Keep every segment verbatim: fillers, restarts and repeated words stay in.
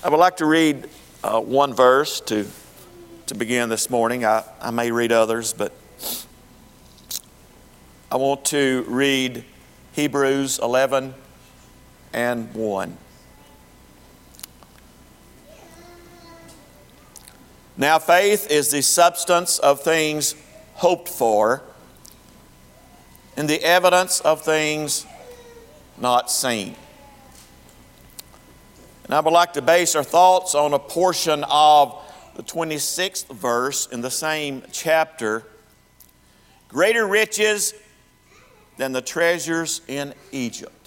I would like to read uh, one verse to, to begin this morning. I, I may read others, but I want to read Hebrews eleven and one. Now faith is the substance of things hoped for, and the evidence of things not seen. And I would like to base our thoughts on a portion of the twenty-sixth verse in the same chapter. Greater riches than the treasures in Egypt.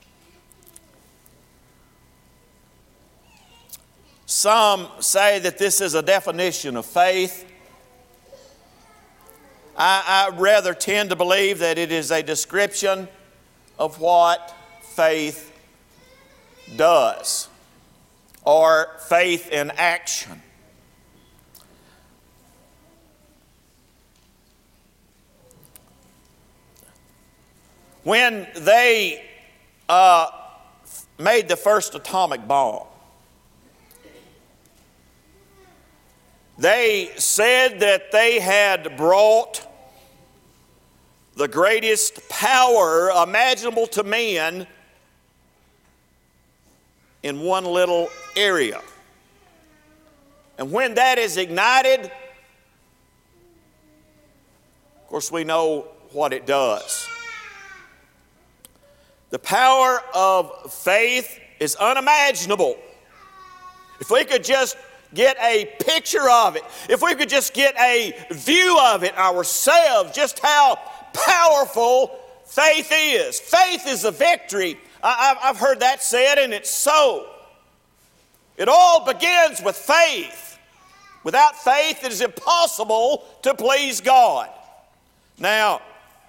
Some say that this is a definition of faith. I, I rather tend to believe that it is a description of what faith does, or faith in action. When they uh, made the first atomic bomb, they said that they had brought the greatest power imaginable to man in one little area. And when that is ignited, of course we know what it does. The power of faith is unimaginable. If we could just get a picture of it, if we could just get a view of it ourselves, just how powerful faith is. Faith is a victory. I, I've heard that said, and it's so. It all begins with faith. Without faith, it is impossible to please God. Now,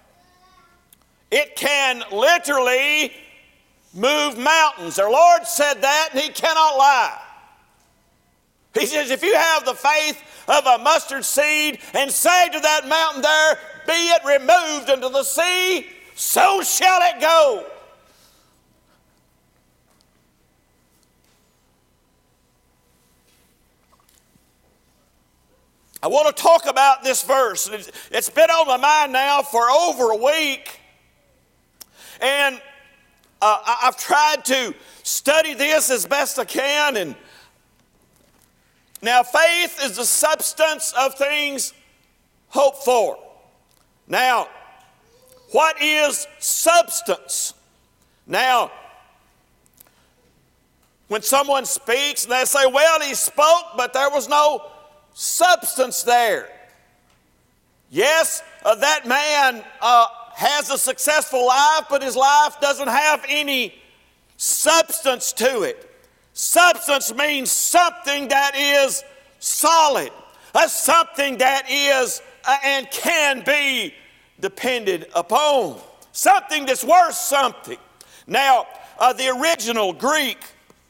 it can literally move mountains. Our Lord said that, and He cannot lie. He says, if you have the faith of a mustard seed and say to that mountain there, be it removed into the sea, so shall it go. I want to talk about this verse. It's been on my mind now for over a week. And uh, I've tried to study this as best I can. And now faith is the substance of things hoped for. Now, what is substance? Now, when someone speaks and they say, well, he spoke, but there was no substance there. Yes, uh, that man uh, has a successful life, but his life doesn't have any substance to it. Substance means something that is solid, uh, something that is uh, and can be depended upon, something that's worth something. Now, uh, the original Greek,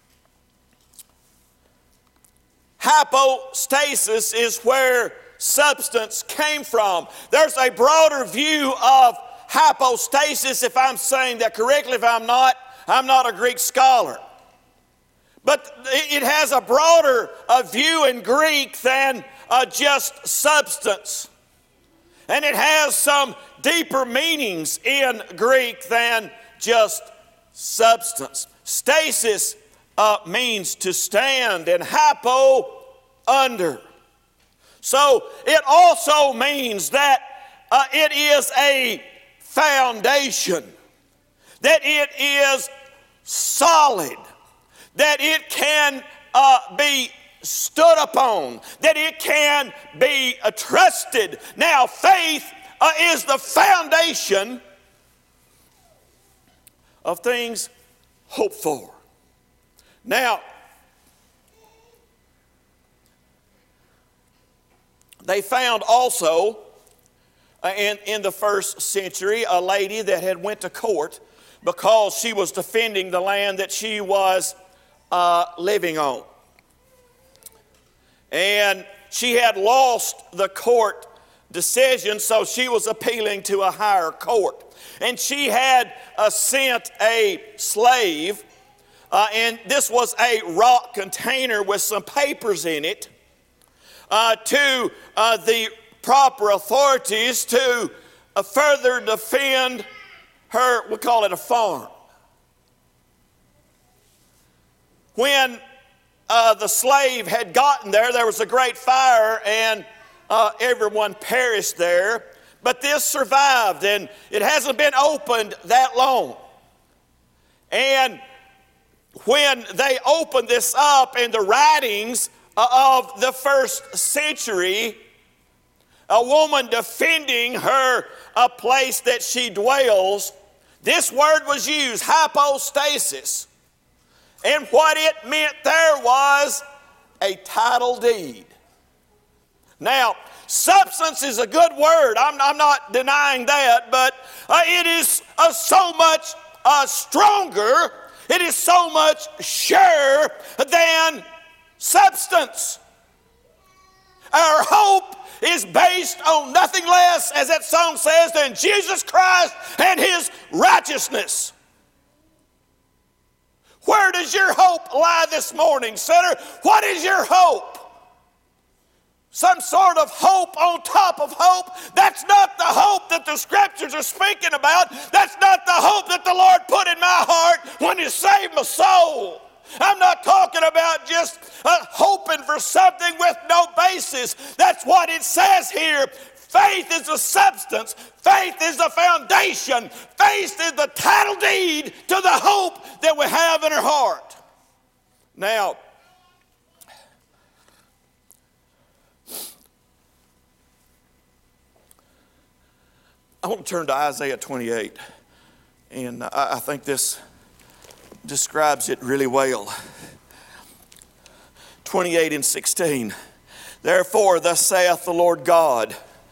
hypostasis, is where substance came from. There's a broader view of hypostasis, if I'm saying that correctly. If I'm not, I'm not a Greek scholar. But it has a broader uh, view in Greek than uh, just substance. And it has some deeper meanings in Greek than just substance. Stasis uh, means to stand, and hypo, under. So it also means that uh, it is a foundation, that it is solid, that it can uh, be stood upon, that it can be uh, trusted. Now, faith uh, is the foundation of things hoped for. Now, they found also uh, in, in the first century a lady that had went to court because she was defending the land that she was uh, living on. And she had lost the court decision, so she was appealing to a higher court. And she had uh, sent a slave uh, and this was a rock container with some papers in it, uh, to uh, the proper authorities to uh, further defend her, we call it a farm. When uh, the slave had gotten there, there was a great fire and uh, everyone perished there. But this survived, and it hasn't been opened that long. And when they opened this up in the writings of the first century, a woman defending her a place that she dwells, this word was used, hypostasis. And what it meant there was a title deed. Now, substance is a good word. I'm, I'm not denying that, but uh, it is uh, so much uh, stronger, it is so much surer than substance. Our hope is based on nothing less, as that song says, than Jesus Christ and His righteousness. Where does your hope lie this morning, sinner? What is your hope? Some sort of hope on top of hope? That's not the hope that the Scriptures are speaking about. That's not the hope that the Lord put in my heart when He saved my soul. I'm not talking about just uh, hoping for something with no basis. That's what it says here. Faith is the substance. Faith is the foundation. Faith is the title deed to the hope that we have in our heart. Now, I want to turn to Isaiah twenty-eight, and I, I think this describes it really well. twenty-eight and sixteen. Therefore, thus saith the Lord God,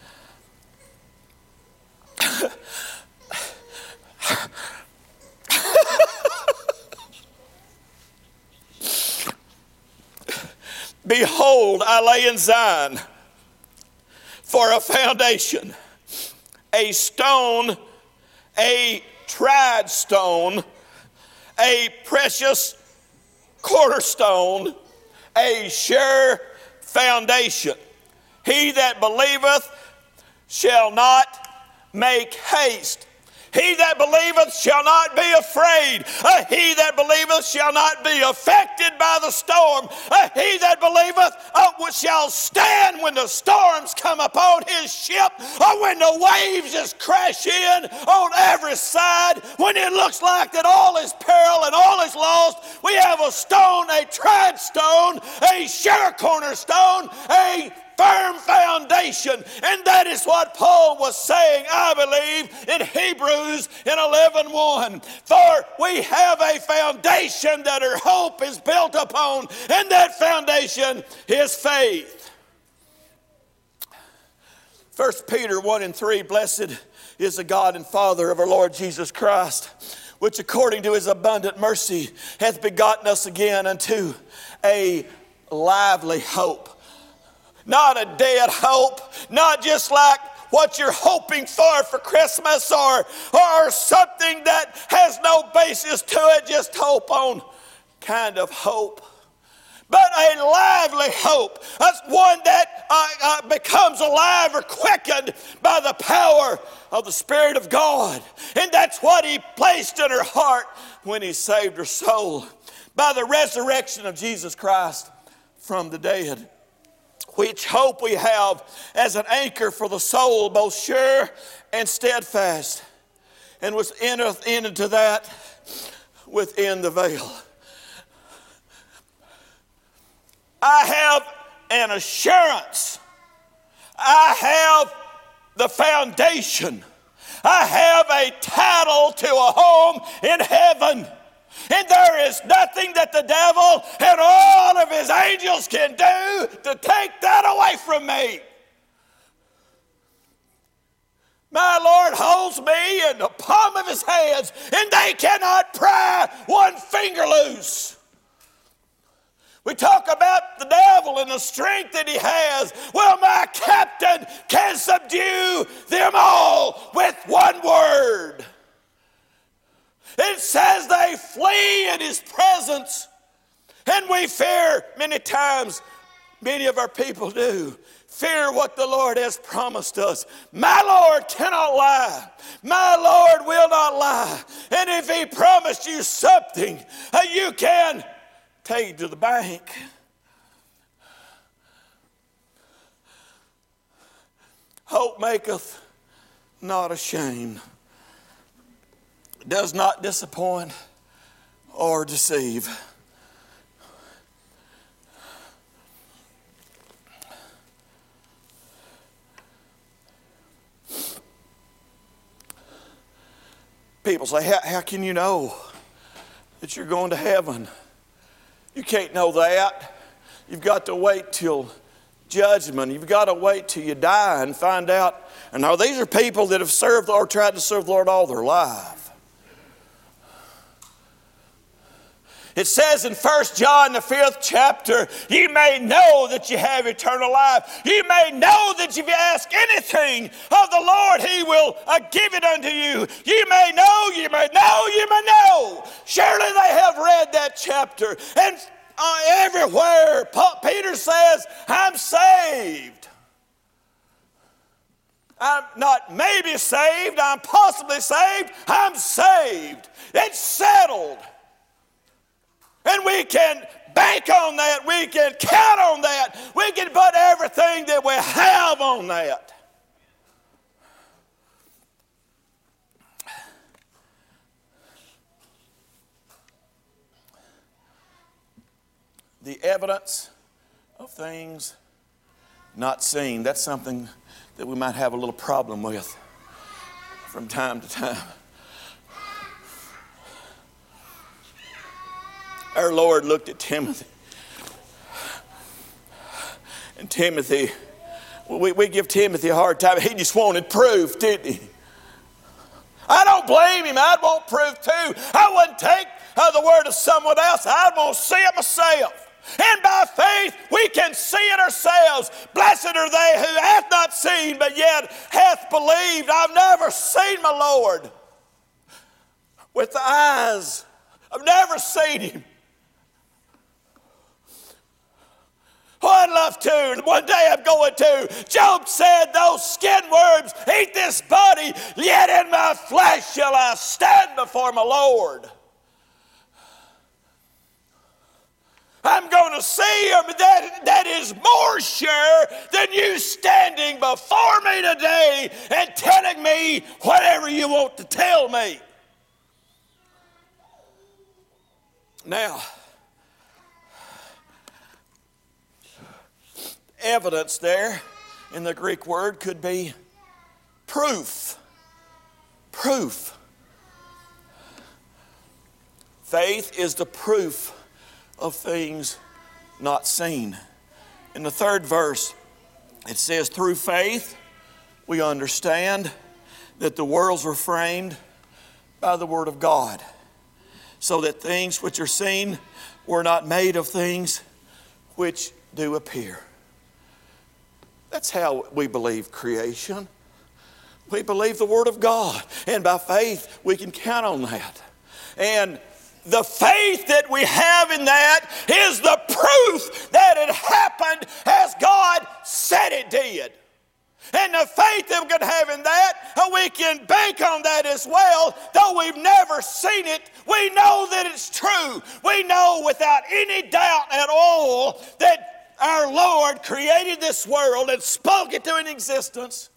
behold, I lay in Zion for a foundation, a stone, a tried stone, a precious cornerstone, a sure foundation. He that believeth shall not make haste. He that believeth shall not be afraid. Uh, he that believeth shall not be affected by the storm. Uh, he that believeth uh, shall stand when the storms come upon his ship, or when the waves just crash in on every side, when it looks like that all is peril and all is lost. We have a stone, a tried stone, a sure cornerstone, a firm foundation. And that is what Paul was saying, I believe, in Hebrews in eleven one. For we have a foundation that our hope is built upon, and that foundation is faith. First Peter one and three, blessed is the God and Father of our Lord Jesus Christ, which according to His abundant mercy hath begotten us again unto a lively hope. Not a dead hope, not just like what you're hoping for for Christmas, or, or something that has no basis to it, just hope on kind of hope. But a lively hope, that's one that uh, uh, becomes alive or quickened by the power of the Spirit of God. And that's what He placed in her heart when He saved her soul, by the resurrection of Jesus Christ from the dead. Which hope we have as an anchor for the soul, both sure and steadfast, and was entereth into that within the veil. I have an assurance. I have the foundation. I have a title to a home in heaven. And there is nothing that the devil and all of his angels can do to take that away from me. My Lord holds me in the palm of His hands, and they cannot pry one finger loose. We talk about the devil and the strength that he has. Well, my captain can subdue them all with one word. It says they flee in His presence. And we fear many times, many of our people do, fear what the Lord has promised us. My Lord cannot lie. My Lord will not lie. And if He promised you something, uh, you can take it to the bank. Hope maketh not ashamed, does not disappoint or deceive. People say, how, how can you know that you're going to heaven? You can't know that. You've got to wait till judgment. You've got to wait till you die and find out. And now these are people that have served or tried to serve the Lord all their life. It says in First John, the fifth chapter, you may know that you have eternal life. You may know that if you ask anything of the Lord, He will uh, give it unto you. You may know, you may know, you may know. Surely they have read that chapter. And uh, everywhere, Peter says, I'm saved. I'm not maybe saved, I'm possibly saved, I'm saved. It's settled. And we can bank on that. We can count on that. We can put everything that we have on that. The evidence of things not seen. That's something that we might have a little problem with from time to time. Our Lord looked at Timothy. And Timothy, we, we give Timothy a hard time. He just wanted proof, didn't he? I don't blame him. I'd want proof too. I wouldn't take uh, the word of someone else. I'd want to see it myself. And by faith we can see it ourselves. Blessed are they who hath not seen, but yet hath believed. I've never seen my Lord with the eyes. I've never seen Him. Oh, I'd love to. And one day I'm going to. Job said, those skin worms eat this body, yet in my flesh shall I stand before my Lord. I'm going to see Him. That, that is more sure than you standing before me today and telling me whatever you want to tell me. Now, evidence there in the Greek word could be proof. Proof. Faith is the proof of things not seen. In the third verse, it says, through faith we understand that the worlds were framed by the word of God, so that things which are seen were not made of things which do appear. That's how we believe creation. We believe the Word of God. And by faith, we can count on that. And the faith that we have in that is the proof that it happened as God said it did. And the faith that we can have in that, we can bank on that as well. Though we've never seen it, we know that it's true. We know without any doubt at all that our Lord created this world and spoke it to an existence.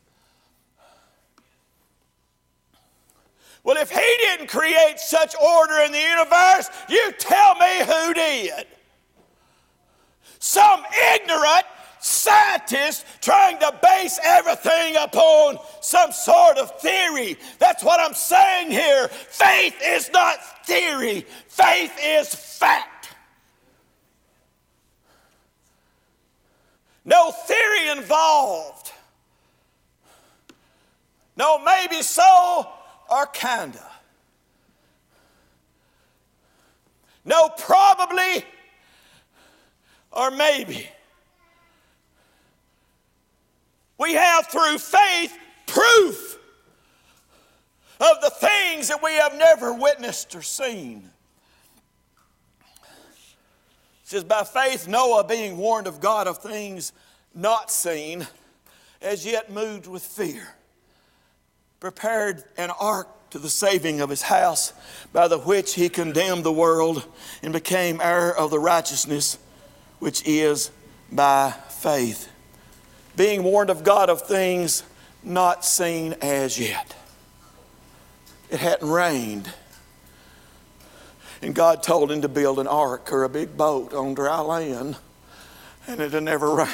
Well, if He didn't create such order in the universe, you tell me who did. Some ignorant scientist trying to base everything upon some sort of theory. That's what I'm saying here. Faith is not theory. Faith is fact. No theory involved. No maybe so or kinda. No probably or maybe. We have through faith proof of the things that we have never witnessed or seen. It says, by faith Noah, being warned of God of things not seen, as yet moved with fear, prepared an ark to the saving of his house, by the which he condemned the world and became heir of the righteousness which is by faith. Being warned of God of things not seen as yet. It hadn't rained. And God told him to build an ark or a big boat on dry land, and it had never rained.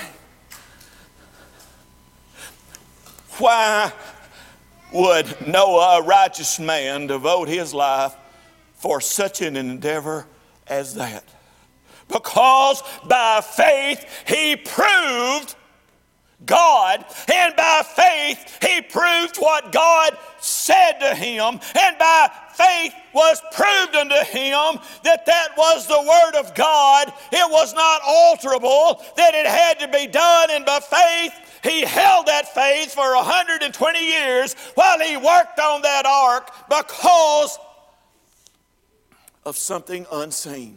Why would Noah, a righteous man, devote his life for such an endeavor as that? Because by faith he proved God, and by faith he proved what God said to him, and by faith was proved unto him that that was the Word of God. It was not alterable, that it had to be done, and by faith he held that faith for one hundred twenty years while he worked on that ark because of something unseen.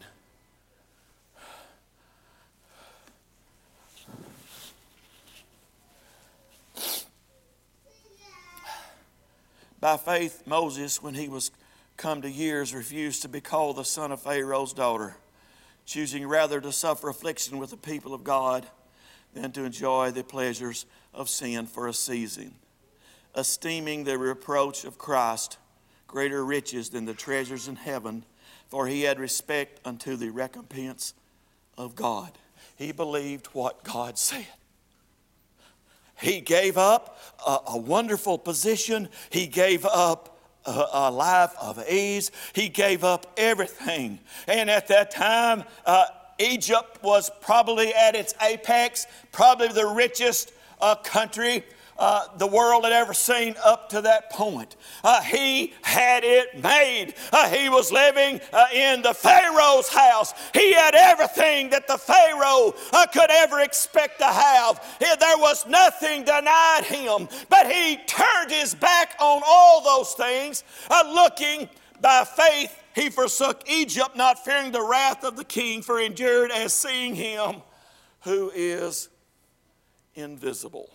By faith, Moses, when he was come to years, refused to be called the son of Pharaoh's daughter, choosing rather to suffer affliction with the people of God than to enjoy the pleasures of sin for a season, esteeming the reproach of Christ greater riches than the treasures in heaven, for he had respect unto the recompense of God. He believed what God said. He gave up a, a wonderful position. He gave up a, a life of ease. He gave up everything. And at that time, uh, Egypt was probably at its apex, probably the richest uh, country uh, the world had ever seen up to that point. Uh, he had it made. Uh, he was living uh, in the Pharaoh's house. He had everything that the Pharaoh uh, could ever expect to have. He, there was nothing denied him, but he turned his back on all those things, uh, looking by faith. He forsook Egypt, not fearing the wrath of the king, for he endured as seeing him who is invisible.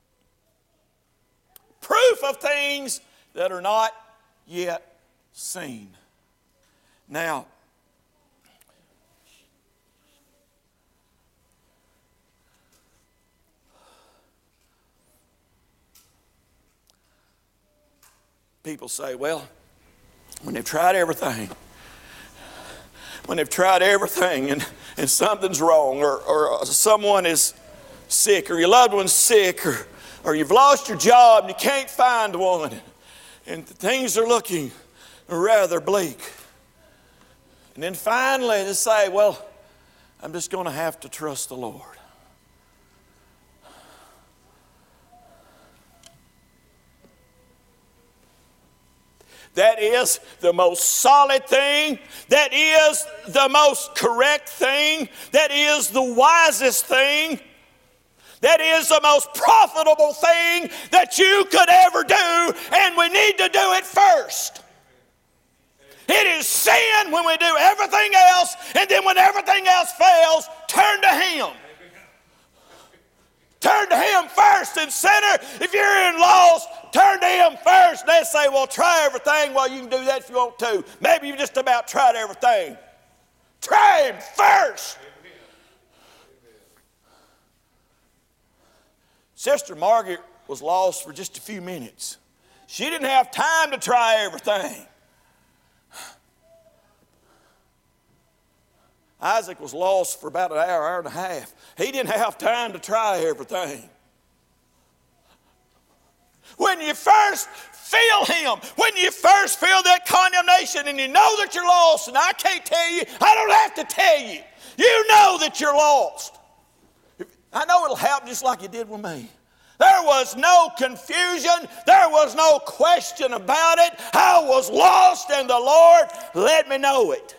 Proof of things that are not yet seen. Now, people say, well, when they've tried everything, when they've tried everything and, and something's wrong, or, or someone is sick, or your loved one's sick, or, or you've lost your job and you can't find one, and things are looking rather bleak. And then finally they say, well, I'm just going to have to trust the Lord. That is the most solid thing. That is the most correct thing. That is the wisest thing. That is the most profitable thing that you could ever do, and we need to do it first. It is sin when we do everything else, and then when everything else fails, turn to Him. Turn to Him first and center. If you're in loss, turn to Him first. They say, well, try everything. Well, you can do that if you want to. Maybe you've just about tried everything. Try Him first. Sister Margaret was lost for just a few minutes. She didn't have time to try everything. Isaac was lost for about an hour, hour and a half. He didn't have time to try everything. When you first feel Him, when you first feel that condemnation and you know that you're lost, and I can't tell you, I don't have to tell you, you know that you're lost. I know it'll happen just like it did with me. There was no confusion. There was no question about it. I was lost and the Lord let me know it.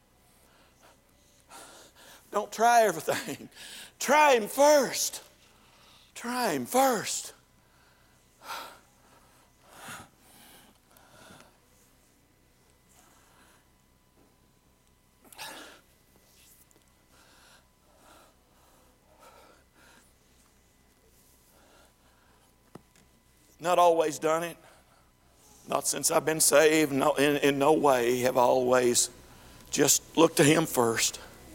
Don't try everything. Try Him first. Try Him first. Not always done it. Not since I've been saved. No, in, in no way have I always just looked to Him first.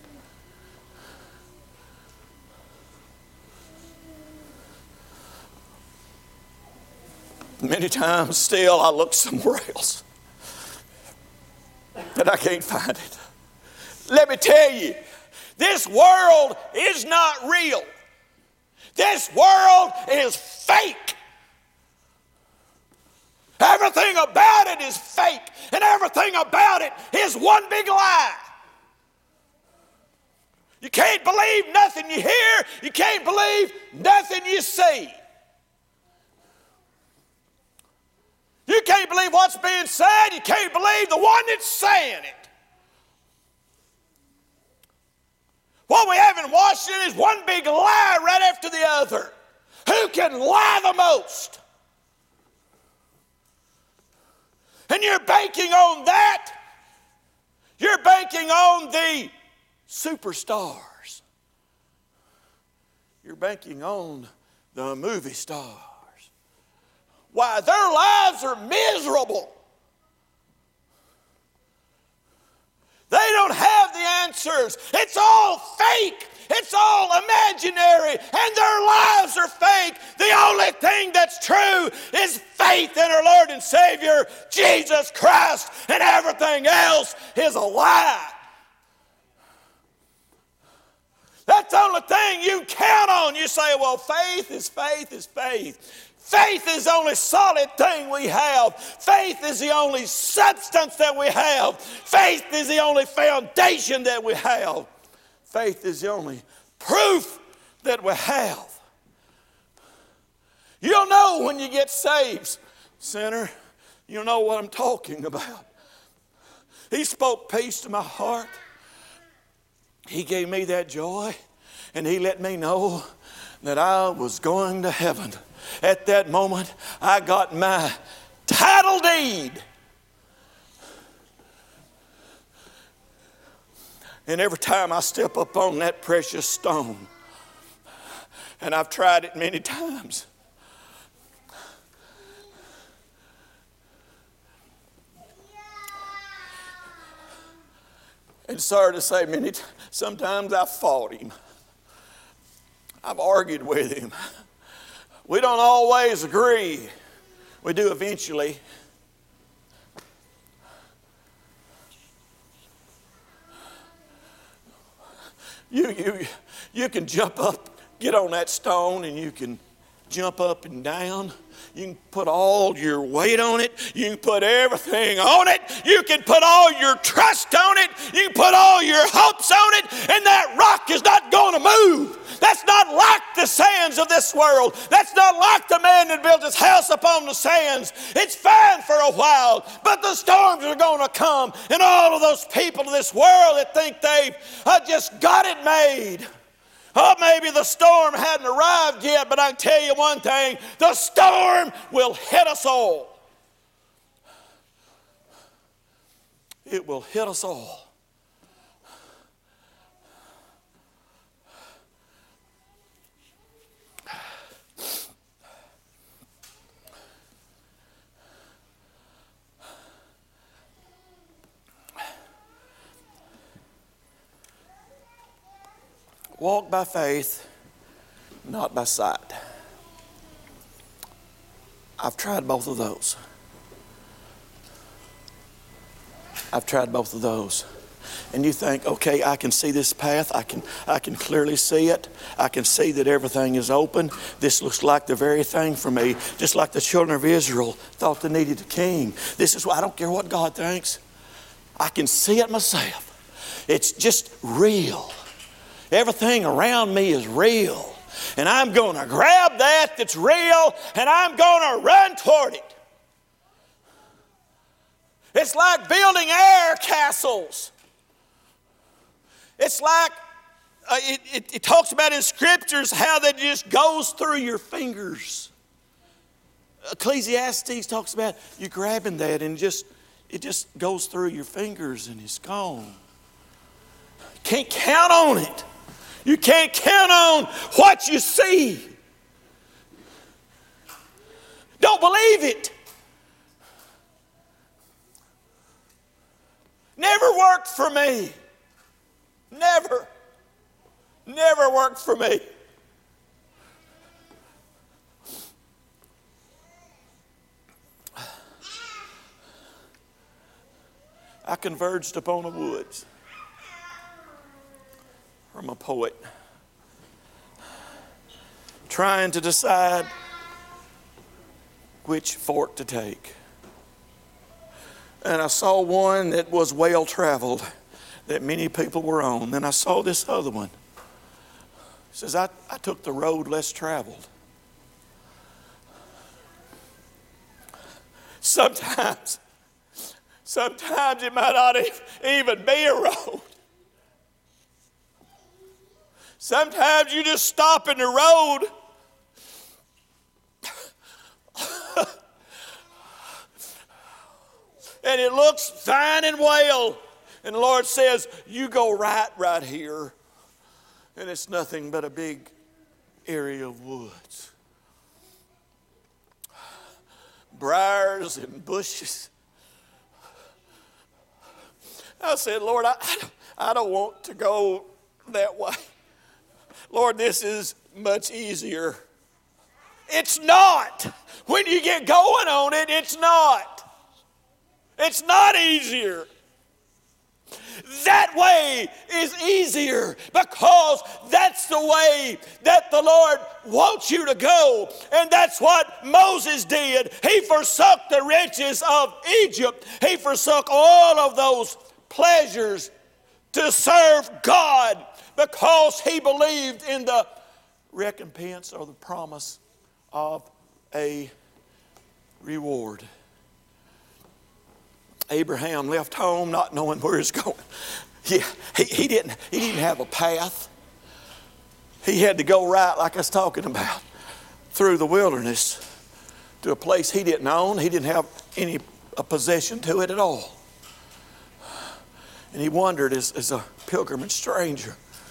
Many times still I look somewhere else, but I can't find it. Let me tell you, this world is not real. This world is fake. Everything about it is fake, and everything about it is one big lie. You can't believe nothing you hear. You can't believe nothing you see. You can't believe what's being said. You can't believe the one that's saying it. What we have in Washington is one big lie right after the other. Who can lie the most? And you're banking on that. You're banking on the superstars. You're banking on the movie stars. Why, their lives are miserable. They don't have the answers. It's all fake. It's all imaginary. And their lives are fake. The only thing that's true is faith in our Lord and Savior, Jesus Christ. And everything else is a lie. That's the only thing you count on. You say, well, faith is faith is faith. Faith is the only solid thing we have. Faith is the only substance that we have. Faith is the only foundation that we have. Faith is the only proof that we have. You'll know when you get saved, sinner. You'll know what I'm talking about. He spoke peace to my heart. He gave me that joy, and He let me know that I was going to heaven. At that moment, I got my title deed. And every time I step up on that precious stone, and I've tried it many times, and sorry to say, many times, sometimes I've fought Him. I've argued with Him. We don't always agree. We do eventually. You, you, you can jump up, get on that stone, and you can jump up and down. You can put all your weight on it. You can put everything on it. You can put all your trust on it. You can put all your hopes on it. And that rock is not going to move. That's not like the sands of this world. That's not like the man that built his house upon the sands. It's fine for a while, but the storms are going to come. And all of those people in this world that think they've uh, just got it made. Oh, maybe the storm hadn't arrived yet, but I can tell you one thing, the storm will hit us all. It will hit us all. Walk by faith, not by sight. I've tried both of those. I've tried both of those. And you think, okay, I can see this path. I can, I can clearly see it. I can see that everything is open. This looks like the very thing for me. Just like the children of Israel thought they needed a king. This is why I don't care what God thinks. I can see it myself. It's just real. Everything around me is real. And I'm going to grab that that's real and I'm going to run toward it. It's like building air castles. It's like, uh, it, it, it talks about in scriptures how that just goes through your fingers. Ecclesiastes talks about you grabbing that and just it just goes through your fingers and it's gone. Can't count on it. You can't count on what you see. Don't believe it. Never worked for me. Never. Never worked for me. I converged upon the woods from a poet, trying to decide which fork to take. And I saw one that was well traveled, that many people were on. Then I saw this other one. It says, I, I took the road less traveled. Sometimes, sometimes it might not even be a road. Sometimes you just stop in the road and it looks fine and well. And the Lord says, you go right, right here. And it's nothing but a big area of woods. Briars and bushes. I said, Lord, I, I don't want to go that way. Lord, this is much easier. It's not. When you get going on it, it's not. It's not easier. That way is easier because that's the way that the Lord wants you to go. And that's what Moses did. He forsook the riches of Egypt. He forsook all of those pleasures to serve God because he believed in the recompense or the promise of a reward. Abraham left home not knowing where he's going. Yeah, he, he, didn't, he didn't have a path. He had to go right, like I was talking about, through the wilderness to a place he didn't own. He didn't have any a possession to it at all. And he wandered as, as a pilgrim and stranger.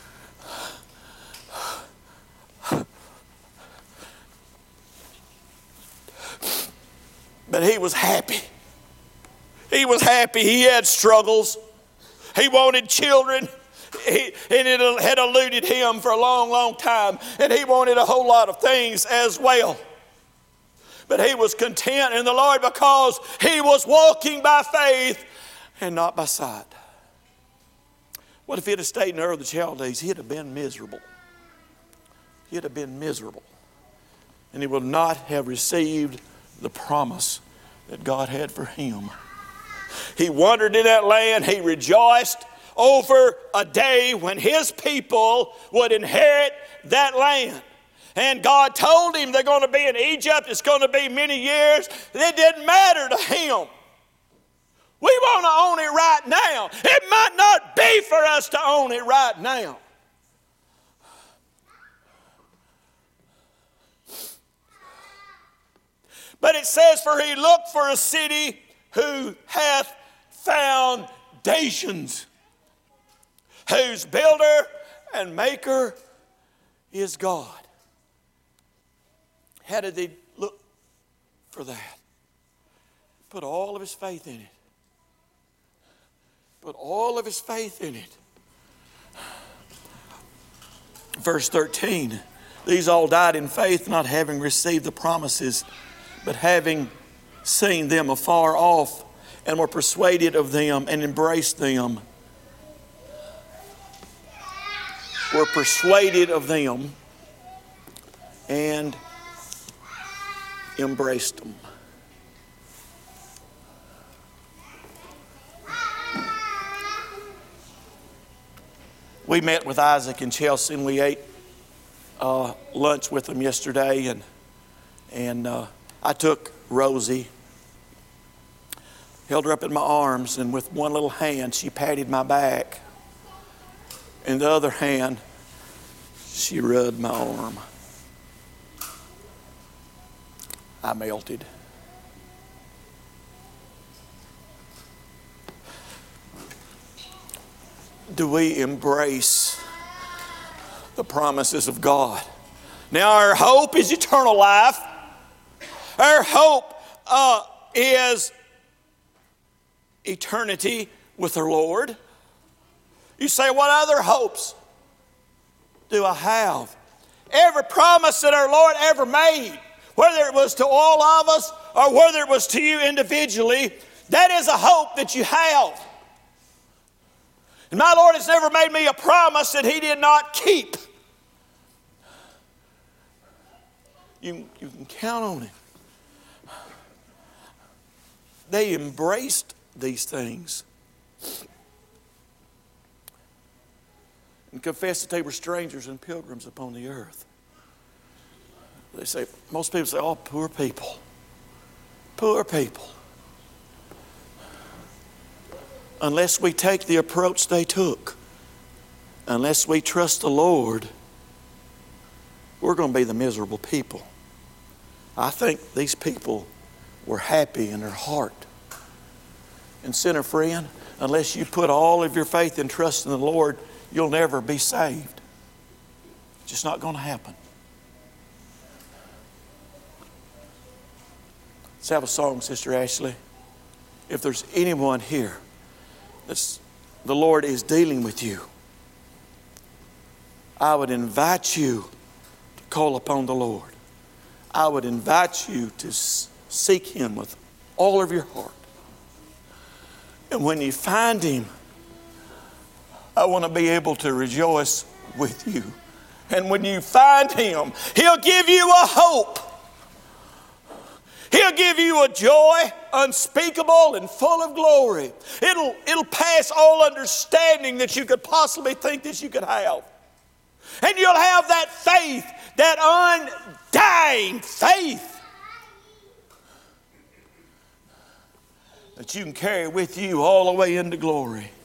But he was happy. He was happy. He had struggles. He wanted children. He, and it had eluded him for a long, long time. And he wanted a whole lot of things as well. But he was content in the Lord because he was walking by faith and not by sight. What if he'd have stayed in Ur of the Chaldees? He'd have been miserable. He'd have been miserable. And he would not have received the promise that God had for him. He wandered in that land. He rejoiced over a day when his people would inherit that land. And God told him they're going to be in Egypt. It's going to be many years. It didn't matter to him. We want to own it right now. It might not be for us to own it right now. But it says, for he looked for a city who hath foundations, whose builder and maker is God. How did he look for that? Put all of his faith in it. Put all of his faith in it. Verse thirteen, these all died in faith, not having received the promises, but having seen them afar off, and were persuaded of them and embraced them. Were persuaded of them and embraced them. We met with Isaac in Chelsea, and we ate uh, lunch with them yesterday, and and uh, I took Rosie, held her up in my arms, and with one little hand she patted my back, and the other hand she rubbed my arm. I melted. Do we embrace the promises of God? Now our hope is eternal life. Our hope uh, is eternity with our Lord. You say, what other hopes do I have? Every promise that our Lord ever made, whether it was to all of us or whether it was to you individually, that is a hope that you have. And my Lord has never made me a promise that He did not keep. You, you can count on Him. They embraced these things and confessed that they were strangers and pilgrims upon the earth. They say, most people say, oh, poor people. Poor people. Unless we take the approach they took, unless we trust the Lord, we're going to be the miserable people. I think these people were happy in their heart. And sinner friend, unless you put all of your faith and trust in the Lord, you'll never be saved. It's just not going to happen. Let's have a song, Sister Ashley. If there's anyone here that's, the Lord is dealing with you, I would invite you to call upon the Lord. I would invite you to seek Him with all of your heart. And when you find Him, I want to be able to rejoice with you. And when you find Him, He'll give you a hope. He'll give you a joy unspeakable and full of glory. It'll, it'll pass all understanding that you could possibly think that you could have. And you'll have that faith, that undying faith that you can carry with you all the way into glory.